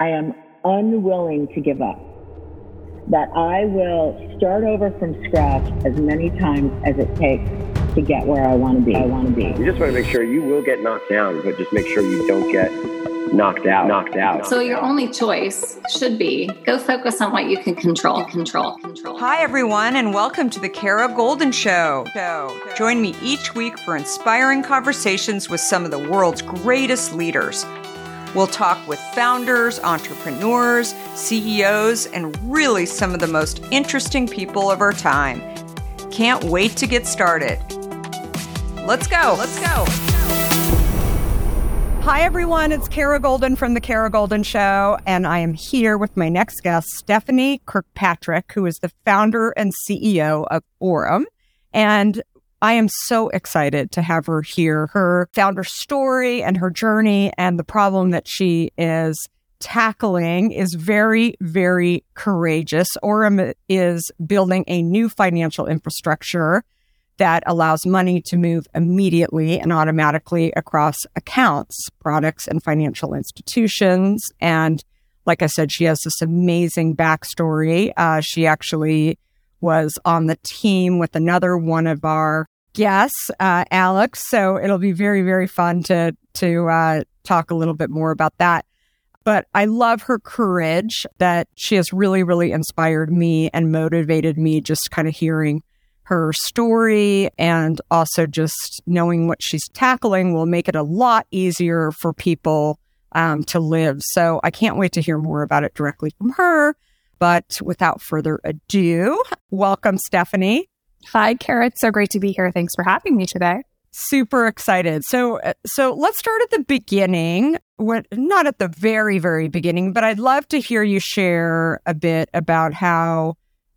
I am unwilling to give up, that I will start over from scratch as many times as it takes to get where I want to be. You just want to make sure you will get knocked down, but just make sure you don't get knocked out. So your only choice should be go focus on what you can control. Hi, everyone, and welcome to the Kara Goldin Show. Join me each week for inspiring conversations with some of the world's greatest leaders. We'll talk with founders, entrepreneurs, CEOs, and really some of the most interesting people of our time. Can't wait to get started. Let's go. Hi, everyone. It's Kara Goldin from The Kara Goldin Show, and I am here with my next guest, Stephanie Kirkpatrick, who is the founder and CEO of Aurum. And I am so excited to have her here. Her founder story and her journey and the problem that she is tackling is very, very courageous. Aurum is building a new financial infrastructure that allows money to move immediately and automatically across accounts, products, and financial institutions. And like I said, she has this amazing backstory. She actually was on the team with another one of our guests, Alex. So it'll be very, very fun to talk a little bit more about that. But I love her courage, that she has really, really inspired me and motivated me, just kind of hearing her story, and also just knowing what she's tackling will make it a lot easier for people to live. So I can't wait to hear more about it directly from her. But without further ado, welcome, Stephanie. Hi, Kara. It's so great to be here. Thanks for having me today. Super excited. So let's start at the beginning. Not at the very, very beginning, but I'd love to hear you share a bit about how,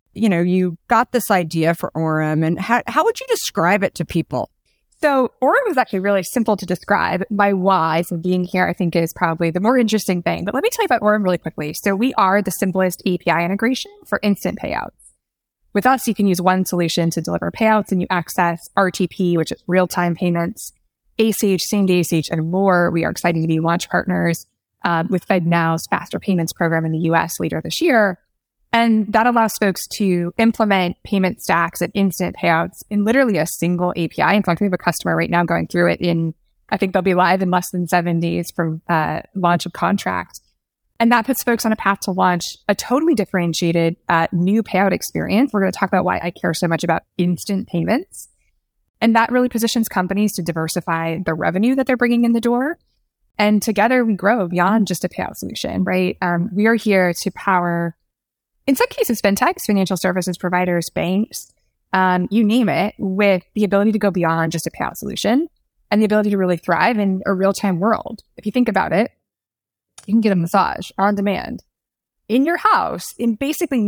you got this idea for Aurum, and how would you describe it to people? So Aurum is actually really simple to describe. My why, so being here, I think, is probably the more interesting thing. But let me tell you about Aurum really quickly. So we are the simplest API integration for instant payouts. With us, you can use one solution to deliver payouts, and you access RTP, which is real-time payments, ACH, same-day ACH, and more. We are excited to be launch partners with FedNow's Faster Payments program in the U.S. later this year. And that allows folks to implement payment stacks and instant payouts in literally a single API. In fact, we have a customer right now going through it I think they'll be live in less than 7 days from launch of contract. And that puts folks on a path to launch a totally differentiated new payout experience. We're going to talk about why I care so much about instant payments. And that really positions companies to diversify the revenue that they're bringing in the door. And together we grow beyond just a payout solution, right? We are here to power, in some cases, fintechs, financial services providers, banks, you name it, with the ability to go beyond just a payout solution and the ability to really thrive in a real-time world. If you think about it, you can get a massage on demand in your house in basically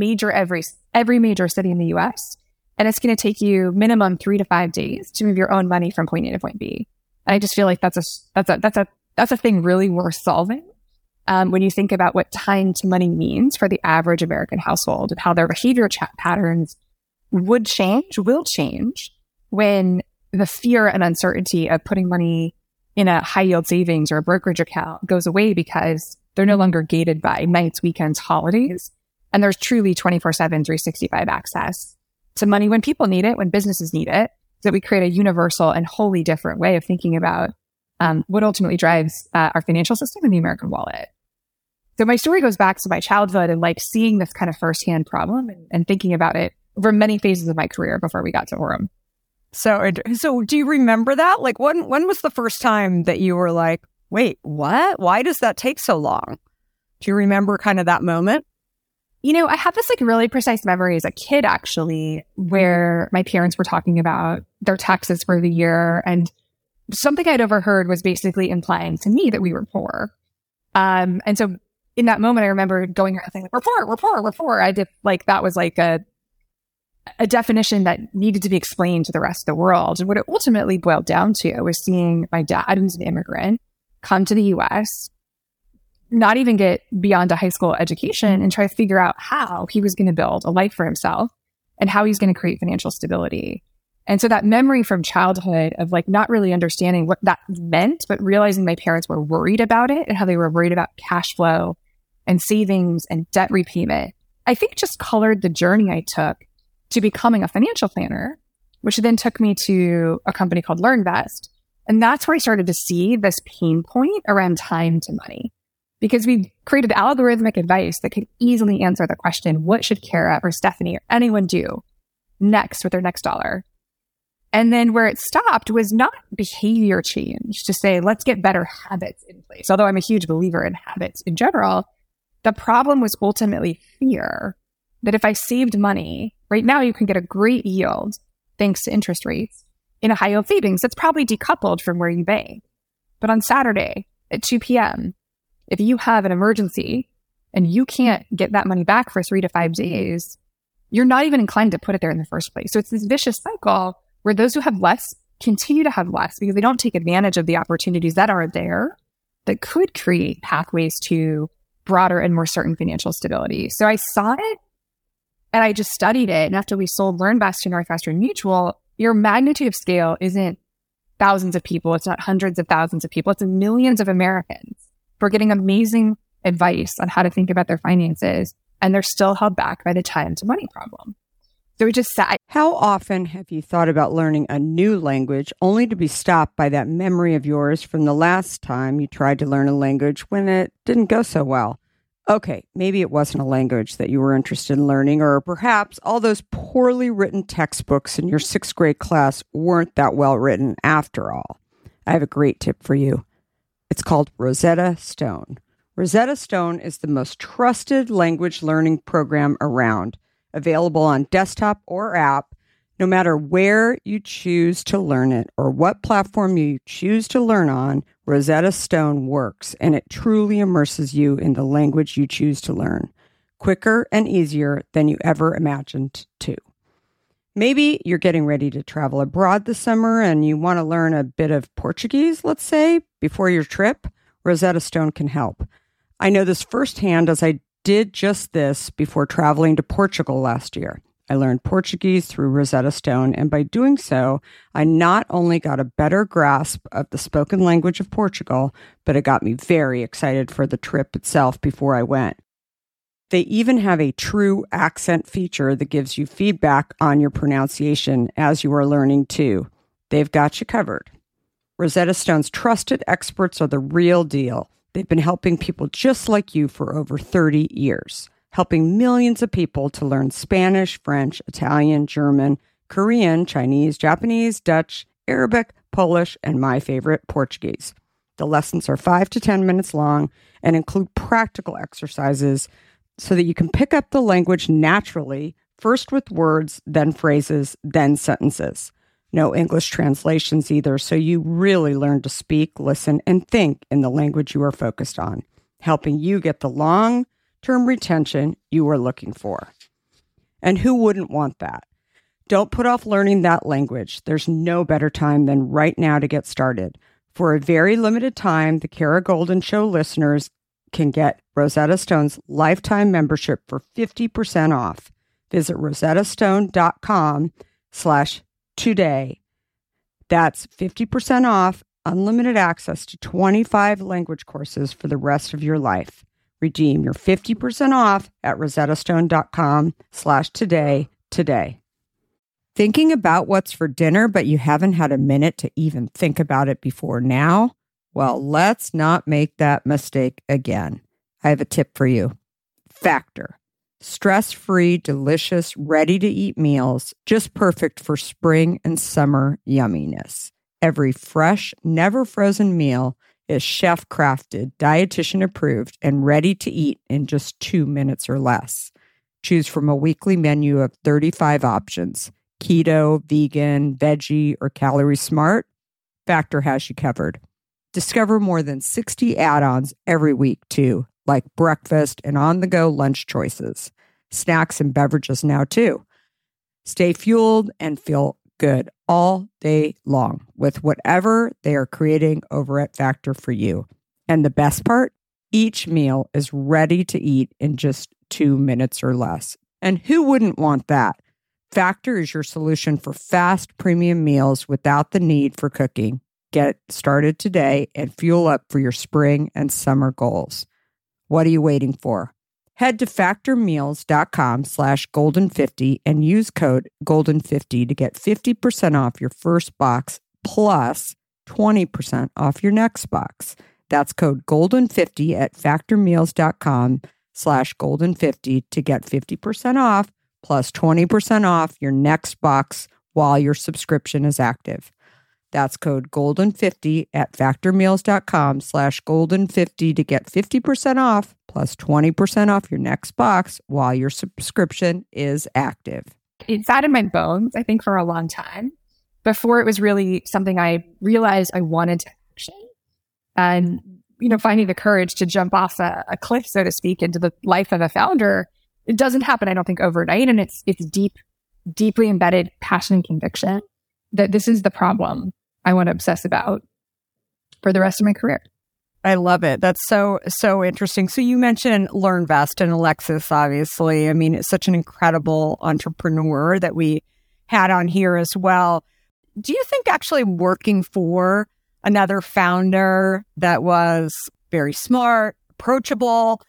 every major city in the US. And it's going to take you minimum 3 to 5 days to move your own money from point A to point B. And I just feel like that's a thing really worth solving. When you think about what time to money means for the average American household and how their behavior patterns will change when the fear and uncertainty of putting money in a high yield savings or a brokerage account goes away, because they're no longer gated by nights, weekends, holidays. And there's truly 24/7, 365 access to money when people need it, when businesses need it. So we create a universal and wholly different way of thinking about what ultimately drives our financial system and the American wallet. So my story goes back to my childhood and seeing this kind of firsthand problem and thinking about it over many phases of my career before we got to Aurum. So do you remember that? When was the first time that you were like, wait, what? Why does that take so long? Do you remember kind of that moment? I have this really precise memory as a kid, actually, where my parents were talking about their taxes for the year. And something I'd overheard was basically implying to me that we were poor. And so in that moment, I remember going around saying, we're poor. I did that was a definition that needed to be explained to the rest of the world. And what it ultimately boiled down to was seeing my dad, who's an immigrant, come to the US, not even get beyond a high school education, and try to figure out how he was going to build a life for himself and how he's going to create financial stability. And so that memory from childhood of not really understanding what that meant, but realizing my parents were worried about it and how they were worried about cash flow and savings and debt repayment, I think just colored the journey I took to becoming a financial planner, which then took me to a company called LearnVest. And that's where I started to see this pain point around time to money, because we created algorithmic advice that could easily answer the question, what should Kara or Stephanie or anyone do next with their next dollar? And then where it stopped was not behavior change to say, let's get better habits in place. Although I'm a huge believer in habits in general, the problem was ultimately fear that if I saved money, right now you can get a great yield thanks to interest rates in a high yield savings that's probably decoupled from where you bank. But on Saturday at 2 p.m., if you have an emergency and you can't get that money back for 3 to 5 days, you're not even inclined to put it there in the first place. So it's this vicious cycle where those who have less continue to have less because they don't take advantage of the opportunities that are there that could create pathways to broader and more certain financial stability. So I saw it and I just studied it. And after we sold LearnVest to Northwestern Mutual, your magnitude of scale isn't thousands of people. It's not hundreds of thousands of people. It's millions of Americans who are getting amazing advice on how to think about their finances. And they're still held back by the time to money problem. So we just sat. How often have you thought about learning a new language only to be stopped by that memory of yours from the last time you tried to learn a language when it didn't go so well? Okay, maybe it wasn't a language that you were interested in learning, or perhaps all those poorly written textbooks in your 6th grade class weren't that well written after all. I have a great tip for you. It's called Rosetta Stone. Rosetta Stone is the most trusted language learning program around, available on desktop or app, no matter where you choose to learn it or what platform you choose to learn on. Rosetta Stone works, and it truly immerses you in the language you choose to learn, quicker and easier than you ever imagined to. Maybe you're getting ready to travel abroad this summer and you want to learn a bit of Portuguese, let's say, before your trip. Rosetta Stone can help. I know this firsthand as I did just this before traveling to Portugal last year. I learned Portuguese through Rosetta Stone, and by doing so, I not only got a better grasp of the spoken language of Portugal, but it got me very excited for the trip itself before I went. They even have a true accent feature that gives you feedback on your pronunciation as you are learning too. They've got you covered. Rosetta Stone's trusted experts are the real deal. They've been helping people just like you for over 30 years. Helping millions of people to learn Spanish, French, Italian, German, Korean, Chinese, Japanese, Dutch, Arabic, Polish, and my favorite, Portuguese. The lessons are 5 to 10 minutes long and include practical exercises so that you can pick up the language naturally, first with words, then phrases, then sentences. No English translations either, so you really learn to speak, listen, and think in the language you are focused on, helping you get the long-term retention you are looking for. And who wouldn't want that? Don't put off learning that language. There's no better time than right now to get started. For a very limited time, the Kara Goldin Show listeners can get Rosetta Stone's lifetime membership for 50% off. Visit rosettastone.com/today. That's 50% off, unlimited access to 25 language courses for the rest of your life. Redeem your 50% off at rosettastone.com/today today. Thinking about what's for dinner, but you haven't had a minute to even think about it before now? Well, let's not make that mistake again. I have a tip for you. Factor. Stress-free, delicious, ready-to-eat meals, just perfect for spring and summer yumminess. Every fresh, never-frozen meal is chef-crafted, dietitian-approved, and ready to eat in just 2 minutes or less. Choose from a weekly menu of 35 options. Keto, vegan, veggie, or calorie smart. Factor has you covered. Discover more than 60 add-ons every week, too, like breakfast and on-the-go lunch choices. Snacks and beverages now, too. Stay fueled and feel good all day long with whatever they are creating over at Factor for you. And the best part? Each meal is ready to eat in just 2 minutes or less. And who wouldn't want that? Factor is your solution for fast premium meals without the need for cooking. Get started today and fuel up for your spring and summer goals. What are you waiting for? Head to factormeals.com/golden50 and use code golden50 to get 50% off your first box plus 20% off your next box. That's code golden50 at factormeals.com/golden50 to get 50% off plus 20% off your next box while your subscription is active. That's code golden50 at factormeals.com/golden50 to get 50% off plus 20% off your next box while your subscription is active. It sat in my bones, I think, for a long time before it was really something I realized I wanted to action. And, finding the courage to jump off a cliff, so to speak, into the life of a founder, it doesn't happen, I don't think, overnight. And it's deeply embedded passion and conviction that this is the problem I want to obsess about for the rest of my career. I love it. That's so interesting. So you mentioned LearnVest and Alexis, obviously. I mean, it's such an incredible entrepreneur that we had on here as well. Do you think actually working for another founder that was very smart, approachable,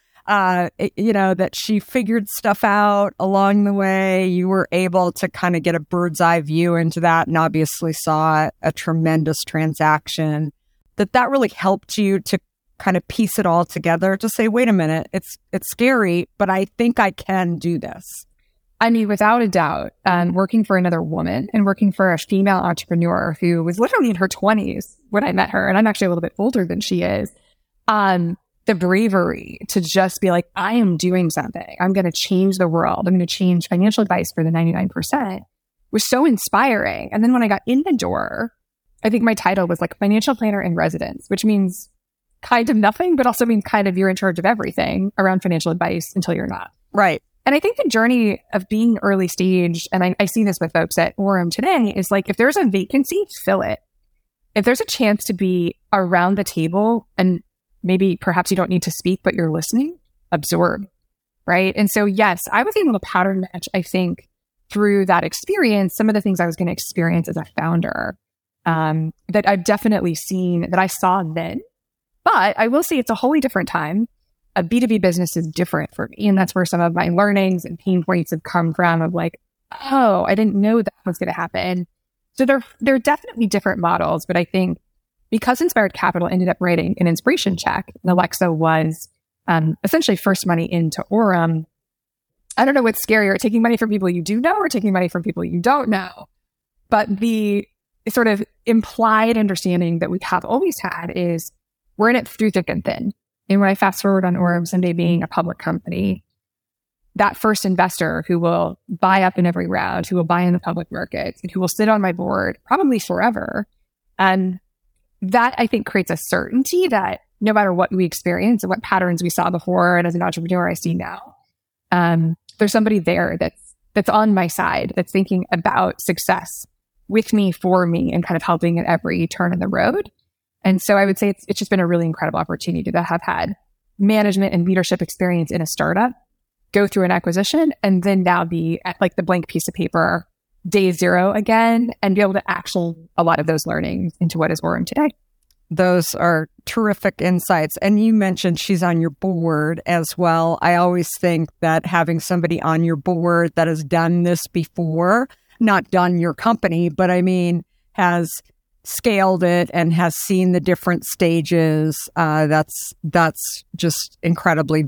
that she figured stuff out along the way, you were able to kind of get a bird's eye view into that and obviously saw a tremendous transaction, that really helped you to kind of piece it all together to say, wait a minute, it's scary, but I think I can do this? I mean, without a doubt, working for another woman and working for a female entrepreneur who was literally in her 20s when I met her, and I'm actually a little bit older than she is, the bravery to just be like, I am doing something. I'm going to change the world. I'm going to change financial advice for the 99% was so inspiring. And then when I got in the door, I think my title was like financial planner in residence, which means kind of nothing, but also means kind of you're in charge of everything around financial advice until you're not. Right. And I think the journey of being early stage, and I see this with folks at Aurum today, is like, if there's a vacancy, fill it. If there's a chance to be around the table and maybe perhaps you don't need to speak, but you're listening, absorb, right? And so, yes, I was able to pattern match, I think, through that experience, some of the things I was going to experience as a founder that I've definitely seen, that I saw then. But I will say it's a wholly different time. A B2B business is different for me. And that's where some of my learnings and pain points have come from of like, oh, I didn't know that was going to happen. So they're definitely different models. But I think because Inspired Capital ended up writing an inspiration check, and Alexa was essentially first money into Aurum, I don't know what's scarier, taking money from people you do know or taking money from people you don't know. But the sort of implied understanding that we have always had is we're in it through thick and thin. And when I fast forward on Aurum someday being a public company, that first investor who will buy up in every round, who will buy in the public markets, and who will sit on my board probably forever, and that I think creates a certainty that no matter what we experience and what patterns we saw before, and as an entrepreneur I see now, there's somebody there that's on my side, that's thinking about success with me, for me, and kind of helping at every turn in the road. And so I would say it's just been a really incredible opportunity to have had management and leadership experience in a startup, go through an acquisition, and then now be at like the blank piece of paper, day zero again, and be able to action a lot of those learnings into what is Aurum today. Those are terrific insights. And you mentioned she's on your board as well. I always think that having somebody on your board that has done this before, not done your company, but I mean, has scaled it and has seen the different stages, that's just incredibly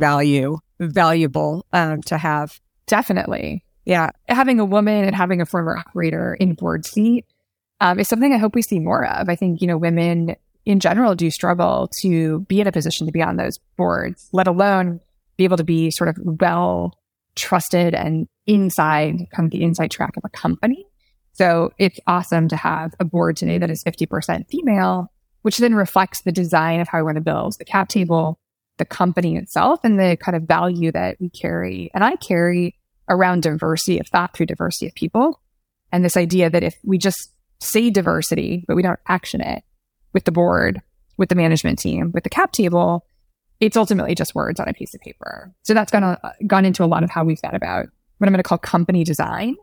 valuable to have. Definitely. Yeah. Having a woman and having a former operator in board seat is something I hope we see more of. I think, women in general do struggle to be in a position to be on those boards, let alone be able to be sort of well trusted and inside the inside track of a company. So it's awesome to have a board today that is 50% female, which then reflects the design of how we want to build the cap table, the company itself, and the kind of value that we carry. And I carry around diversity of thought through diversity of people. And this idea that if we just say diversity, but we don't action it with the board, with the management team, with the cap table, it's ultimately just words on a piece of paper. So that's gone into a lot of how we've thought about what I'm going to call company design.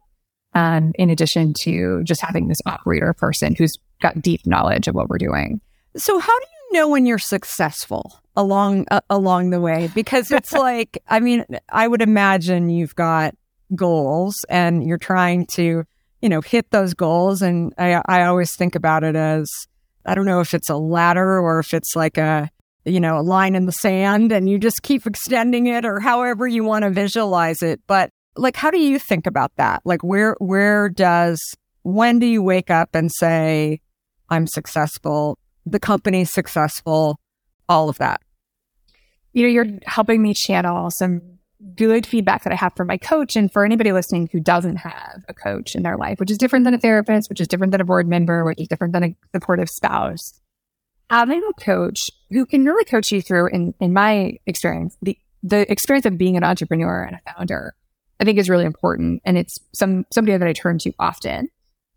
In addition to just having this operator person who's got deep knowledge of what we're doing. So how do you know when you're successful along the way? Because it's like, I mean, I would imagine you've got goals and you're trying to, hit those goals. And I always think about it as, I don't know if it's a ladder or if it's like a line in the sand and you just keep extending it or however you want to visualize it. But like, how do you think about that? Like, when do you wake up and say, I'm successful, the company's successful, all of that? You're helping me channel some good feedback that I have from my coach and for anybody listening who doesn't have a coach in their life, which is different than a therapist, which is different than a board member, which is different than a supportive spouse. Having a coach who can really coach you through, in my experience, the experience of being an entrepreneur and a founder, I think is really important. And it's somebody that I turn to often.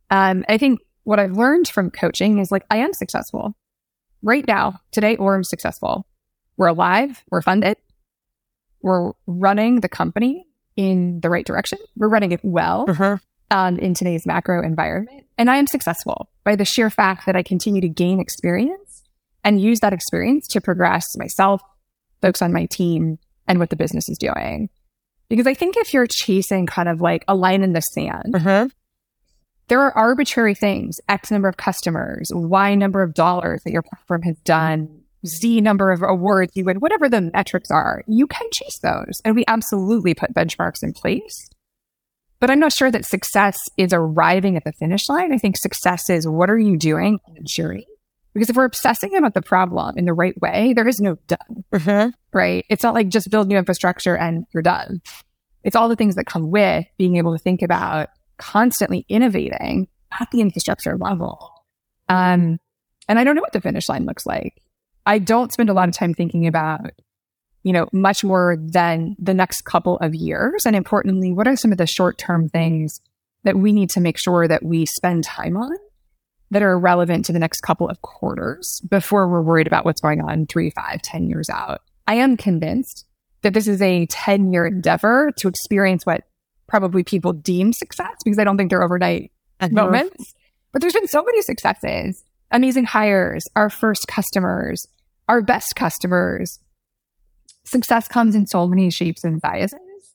I think what I've learned from coaching is like, I am successful. Right now, today, Orum's successful. We're alive. We're funded. We're running the company in the right direction. We're running it well in today's macro environment. And I am successful by the sheer fact that I continue to gain experience and use that experience to progress myself, folks on my team, and what the business is doing. Because I think if you're chasing kind of like a line in the sand, there are arbitrary things, X number of customers, Y number of dollars that your platform has done, Z number of awards you win, whatever the metrics are, you can chase those. And we absolutely put benchmarks in place. But I'm not sure that success is arriving at the finish line. I think success is, what are you doing on the journey? Because if we're obsessing about the problem in the right way, there is no done, right? It's not like just build new infrastructure and you're done. It's all the things that come with being able to think about constantly innovating at the infrastructure level. And I don't know what the finish line looks like. I don't spend a lot of time thinking about, much more than the next couple of years. And importantly, what are some of the short-term things that we need to make sure that we spend time on that are relevant to the next couple of quarters before we're worried about what's going on 3, 5, 10 years out? I am convinced that this is a 10-year endeavor to experience what probably people deem success, because I don't think they're overnight moments. But there's been so many successes. Amazing hires, our first customers, our best customers. Success comes in so many shapes and sizes.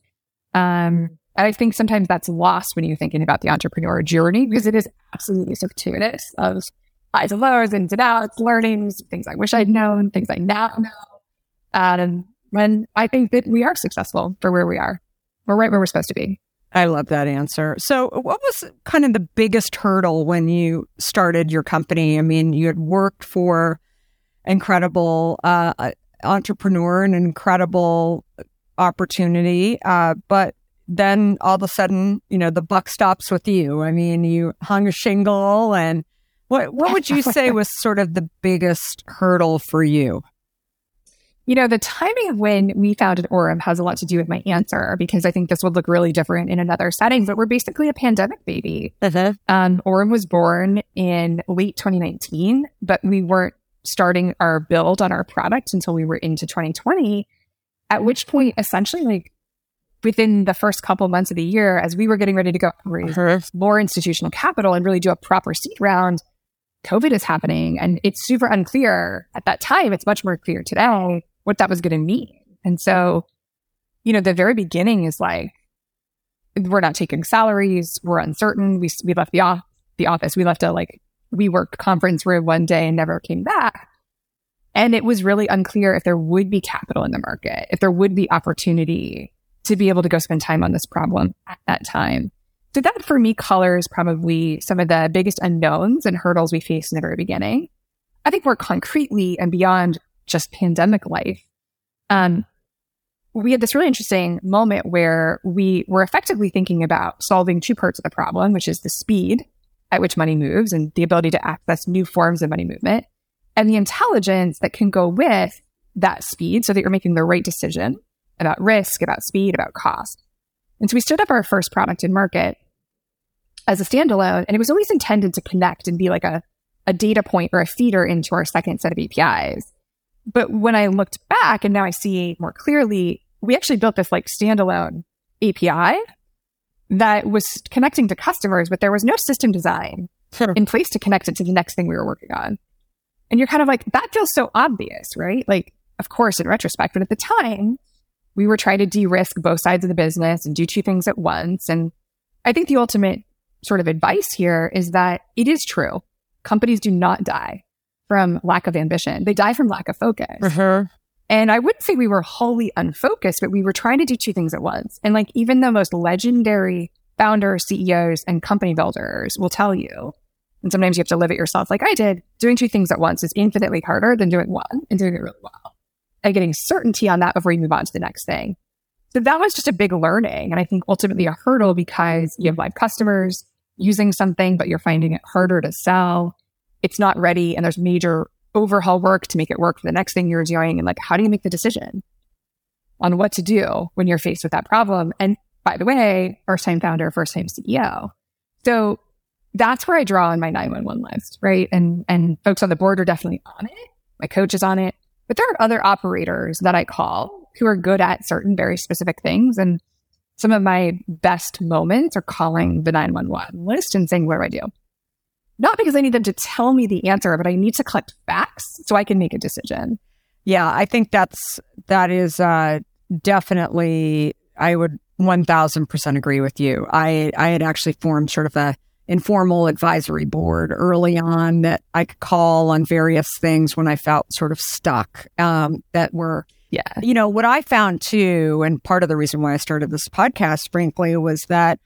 I think sometimes that's lost when you're thinking about the entrepreneur journey, because it is absolutely circuitous of highs and lows, ins and outs, learnings, things I wish I'd known, things I now know. When I think that we are successful for where we are. We're right where we're supposed to be. I love that answer. So what was kind of the biggest hurdle when you started your company? I mean, you had worked for incredible entrepreneur and incredible opportunity, but then all of a sudden, the buck stops with you. I mean, you hung a shingle, and what would you say was sort of the biggest hurdle for you? The timing of when we founded Orum has a lot to do with my answer, because I think this would look really different in another setting, but we're basically a pandemic baby. Orum was born in late 2019, but we weren't starting our build on our product until we were into 2020, at which point, essentially, within the first couple months of the year, as we were getting ready to go raise more institutional capital and really do a proper seed round, COVID is happening. And it's super unclear at that time. It's much more clear today what that was going to mean. And so, the very beginning is like, we're not taking salaries. We're uncertain. We left the office. We left a WeWork conference room one day and never came back. And it was really unclear if there would be capital in the market, if there would be opportunity to be able to go spend time on this problem at that time. So that for me colors probably some of the biggest unknowns and hurdles we faced in the very beginning. I think more concretely and beyond just pandemic life, we had this really interesting moment where we were effectively thinking about solving two parts of the problem, which is the speed at which money moves and the ability to access new forms of money movement, and the intelligence that can go with that speed so that you're making the right decision about risk, about speed, about cost. And so we stood up our first product in market as a standalone, and it was always intended to connect and be like a data point or a feeder into our second set of APIs. But when I looked back and now I see more clearly, we actually built this standalone API that was connecting to customers, but there was no system design in place to connect it to the next thing we were working on. And you're kind of like, that feels so obvious, right? Like, of course, in retrospect, but at the time, we were trying to de-risk both sides of the business and do two things at once. And I think the ultimate sort of advice here is that it is true. Companies do not die from lack of ambition. They die from lack of focus. And I wouldn't say we were wholly unfocused, but we were trying to do two things at once. And like, even the most legendary founders, CEOs, and company builders will tell you, and sometimes you have to live it yourself like I did, doing two things at once is infinitely harder than doing one and doing it really well. And getting certainty on that before you move on to the next thing. So that was just a big learning. And I think ultimately a hurdle because you have live customers using something, but you're finding it harder to sell. It's not ready. And there's major overhaul work to make it work for the next thing you're doing. And like, how do you make the decision on what to do when you're faced with that problem? And by the way, first time founder, first time CEO. So that's where I draw on my 911 list, right? And folks on the board are definitely on it. My coach is on it. But there are other operators that I call who are good at certain very specific things. And some of my best moments are calling the 911 list and saying, what do I do? Not because I need them to tell me the answer, but I need to collect facts so I can make a decision. Yeah, I think that is definitely, I would 1000% agree with you. I had actually formed sort of a informal advisory board early on that I could call on various things when I felt sort of stuck, that were, you know, what I found too, and part of the reason why I started this podcast, frankly, was that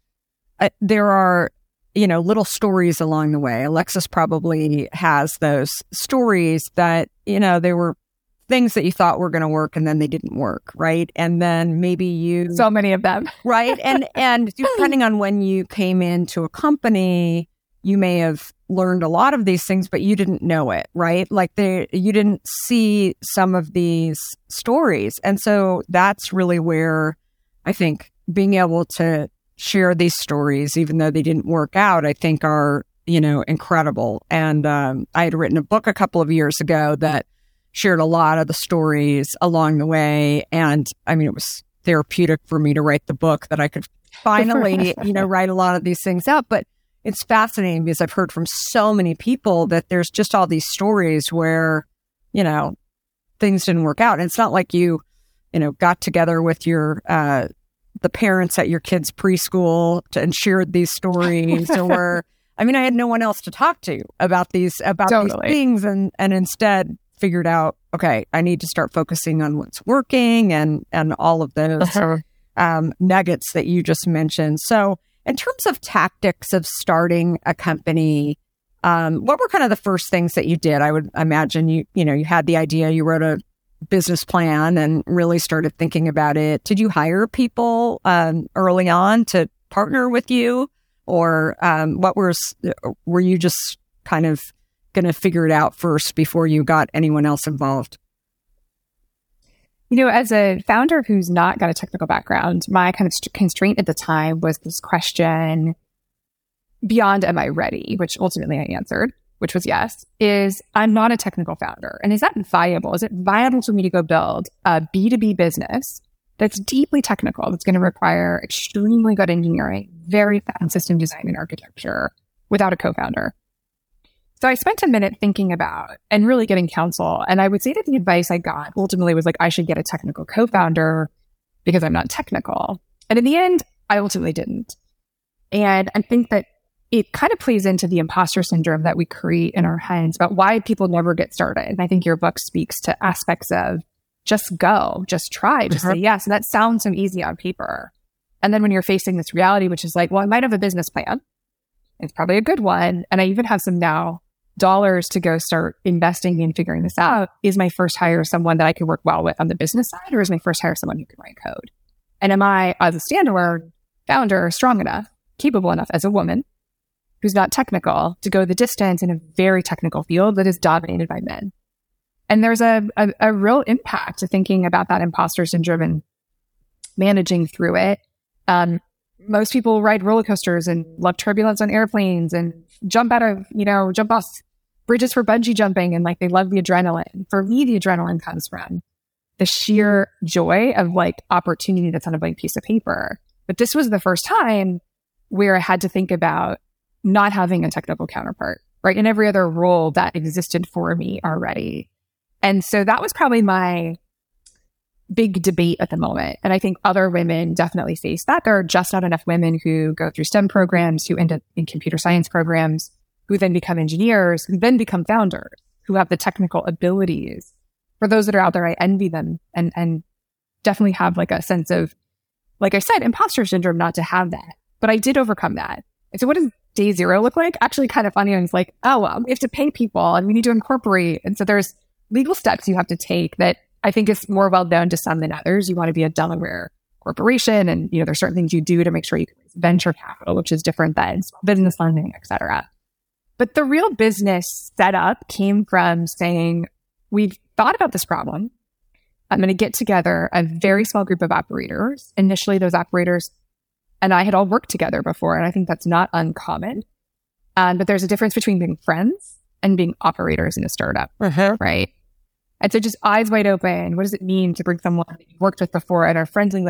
there are, you know, little stories along the way. Alexis probably has those stories that, you know, they were things that you thought were going to work and then they didn't work, right? And then maybe so many of them, right? And depending on when you came into a company, you may have learned a lot of these things, but you didn't know it, right? Like you didn't see some of these stories. And so that's really where I think being able to share these stories, even though they didn't work out, I think are, you know, incredible. And I had written a book a couple of years ago that shared a lot of the stories along the way. And I mean, it was therapeutic for me to write the book that I could finally, you know, write a lot of these things out. But it's fascinating because I've heard from so many people that there's just all these stories where, you know, things didn't work out. And it's not like you know, got together with your, the parents at your kids' preschool and shared these stories or, I mean, I had no one else to talk to about these things and instead figured out, okay, I need to start focusing on what's working and all of those nuggets that you just mentioned. So in terms of tactics of starting a company, what were kind of the first things that you did? I would imagine you had the idea, you wrote a business plan and really started thinking about it. Did you hire people early on to partner with you? Or were you just kind of going to figure it out first before you got anyone else involved? You know, as a founder who's not got a technical background, my kind of constraint at the time was this question beyond, am I ready? Which ultimately I answered, which was yes, is I'm not a technical founder. And is that viable? Is it viable for me to go build a B2B business that's deeply technical, that's going to require extremely good engineering, very fast system design and architecture without a co-founder? So I spent a minute thinking about and really getting counsel. And I would say that the advice I got ultimately was like, I should get a technical co-founder because I'm not technical. And in the end, I ultimately didn't. And I think that it kind of plays into the imposter syndrome that we create in our heads about why people never get started. And I think your book speaks to aspects of just go, just try, just say yes. And that sounds so easy on paper. And then when you're facing this reality, which is like, well, I might have a business plan. It's probably a good one. And I even have some now dollars to go start investing in figuring this out. Is my first hire someone that I could work well with on the business side, or is my first hire someone who can write code? And am I, as a standalone founder, strong enough, capable enough as a woman who's not technical to go the distance in a very technical field that is dominated by men? And there's a real impact to thinking about that imposter syndrome and managing through it. Most people ride roller coasters and love turbulence on airplanes and jump off bridges for bungee jumping, and like they love the adrenaline. For me, the adrenaline comes from the sheer joy of like opportunity that's on a blank piece of paper. But this was the first time where I had to think about not having a technical counterpart right? In every other role that existed for me already. And so that was probably my big debate at the moment. And I think other women definitely face that. There are just not enough women who go through STEM programs, who end up in computer science programs, who then become engineers, who then become founders, who have the technical abilities. For those that are out there, I envy them and definitely have like a sense of, like I said, imposter syndrome not to have that. But I did overcome that. And so what does day zero look like? Actually kind of funny. And it's like, oh, well, we have to pay people and we need to incorporate. And so there's legal steps you have to take that I think is more well known to some than others. You want to be a Delaware corporation, and there's certain things you do to make sure you can raise venture capital, which is different than business lending, et cetera. But the real business setup came from saying, we've thought about this problem. I'm going to get together a very small group of operators. Initially, those operators and I had all worked together before, and I think that's not uncommon. But there's a difference between being friends and being operators in a startup, right? And so just eyes wide open, what does it mean to bring someone that you've worked with before and are friendly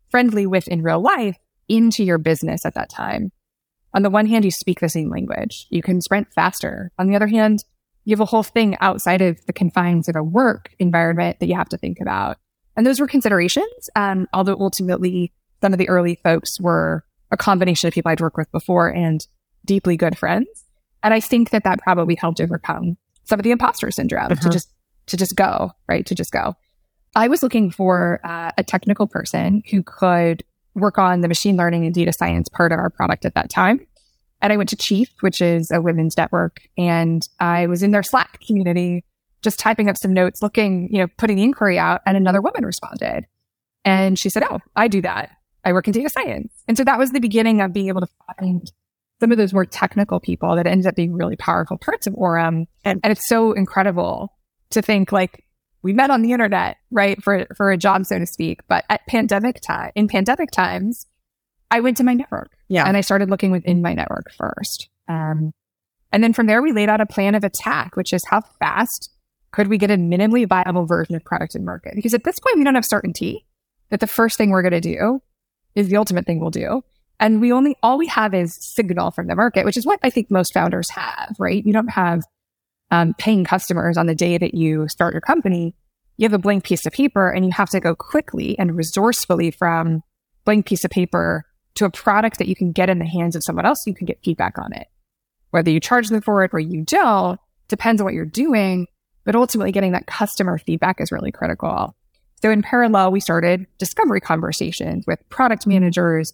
with in real life into your business at that time? On the one hand, you speak the same language. You can sprint faster. On the other hand, you have a whole thing outside of the confines of a work environment that you have to think about. And those were considerations, although ultimately some of the early folks were a combination of people I'd worked with before and deeply good friends. And I think that probably helped overcome some of the imposter syndrome to just go, right? To just go. I was looking for a technical person who could work on the machine learning and data science part of our product at that time. And I went to Chief, which is a women's network, and I was in their Slack community, just typing up some notes, looking, putting the inquiry out, and another woman responded. And she said, oh, I do that. I work in data science. And so that was the beginning of being able to find some of those more technical people that ended up being really powerful parts of Aurum. And it's so incredible to think like we met on the internet, right? For a job, so to speak. But in pandemic times, I went to my network and I started looking within my network first. And then from there, we laid out a plan of attack, which is how fast could we get a minimally viable version of product in market? Because at this point, we don't have certainty that the first thing we're going to do is the ultimate thing we'll do. And all we have is signal from the market, which is what I think most founders have, right? You don't have paying customers on the day that you start your company. You have a blank piece of paper and you have to go quickly and resourcefully from blank piece of paper to a product that you can get in the hands of someone else. You can get feedback on it. Whether you charge them for it or you don't, depends on what you're doing. But ultimately getting that customer feedback is really critical. So in parallel, we started discovery conversations with product managers,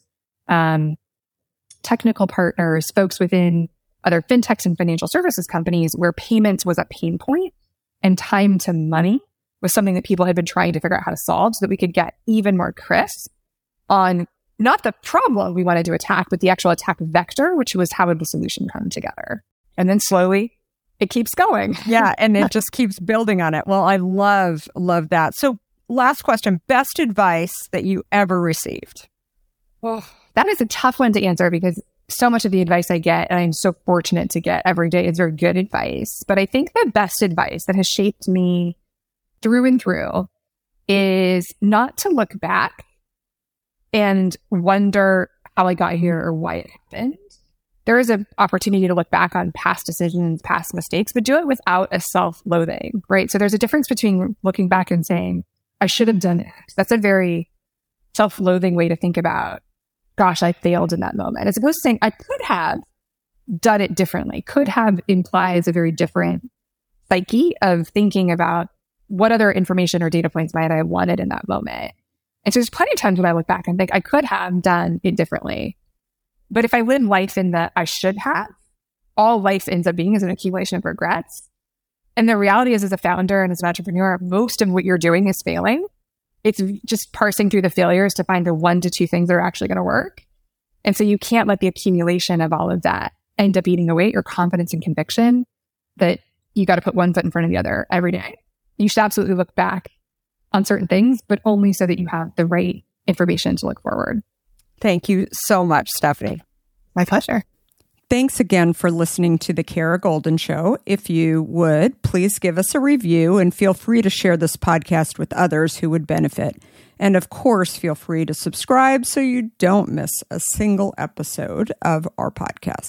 technical partners, folks within other fintechs and financial services companies where payments was a pain point and time to money was something that people had been trying to figure out how to solve so that we could get even more crisp on not the problem we wanted to attack, but the actual attack vector, which was how would the solution come together. And then slowly it keeps going. Yeah. And it just keeps building on it. Well, I love that. So last question, best advice that you ever received? Well, that is a tough one to answer because so much of the advice I get, and I'm so fortunate to get every day, is very good advice. But I think the best advice that has shaped me through and through is not to look back and wonder how I got here or why it happened. There is an opportunity to look back on past decisions, past mistakes, but do it without a self-loathing, right? So there's a difference between looking back and saying, I should have done it. That's a very self-loathing way to think about, gosh, I failed in that moment, as opposed to saying I could have done it differently. Could have implies a very different psyche of thinking about what other information or data points might I have wanted in that moment. And so there's plenty of times when I look back and think I could have done it differently. But if I live life in the I should have, all life ends up being is an accumulation of regrets. And the reality is, as a founder and as an entrepreneur, most of what you're doing is failing. It's just parsing through the failures to find the 1 to 2 things that are actually going to work. And so you can't let the accumulation of all of that end up eating away your confidence and conviction that you got to put one foot in front of the other every day. You should absolutely look back on certain things, but only so that you have the right information to look forward. Thank you so much, Stephanie. My pleasure. Thanks again for listening to The Kara Goldin Show. If you would, please give us a review and feel free to share this podcast with others who would benefit. And of course, feel free to subscribe so you don't miss a single episode of our podcast.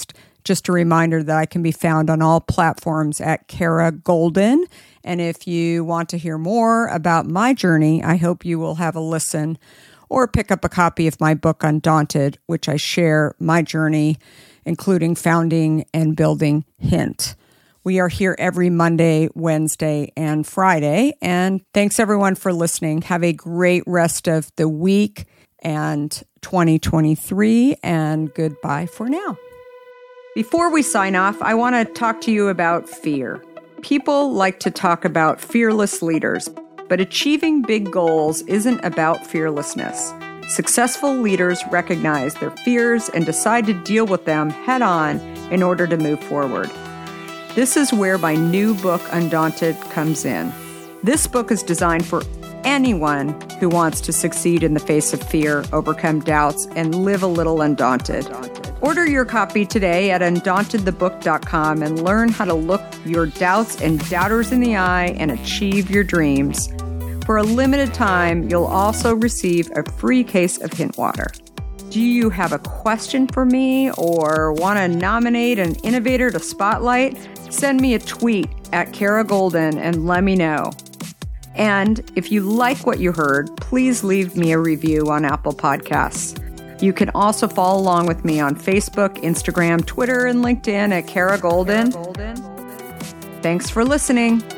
Just a reminder that I can be found on all platforms at Kara Goldin. And if you want to hear more about my journey, I hope you will have a listen or pick up a copy of my book, Undaunted, which I share my journey, including founding and building Hint. We are here every Monday, Wednesday, and Friday. And thanks everyone for listening. Have a great rest of the week and 2023, and goodbye for now. Before we sign off, I want to talk to you about fear. People like to talk about fearless leaders, but achieving big goals isn't about fearlessness. Successful leaders recognize their fears and decide to deal with them head on in order to move forward. This is where my new book, Undaunted, comes in. This book is designed for anyone who wants to succeed in the face of fear, overcome doubts, and live a little undaunted. Order your copy today at undauntedthebook.com and learn how to look your doubts and doubters in the eye and achieve your dreams. For a limited time, you'll also receive a free case of Hint water. Do you have a question for me or want to nominate an innovator to spotlight? Send me a tweet at Kara Goldin and let me know. And if you like what you heard, please leave me a review on Apple Podcasts. You can also follow along with me on Facebook, Instagram, Twitter, and LinkedIn at Kara Goldin. Thanks for listening.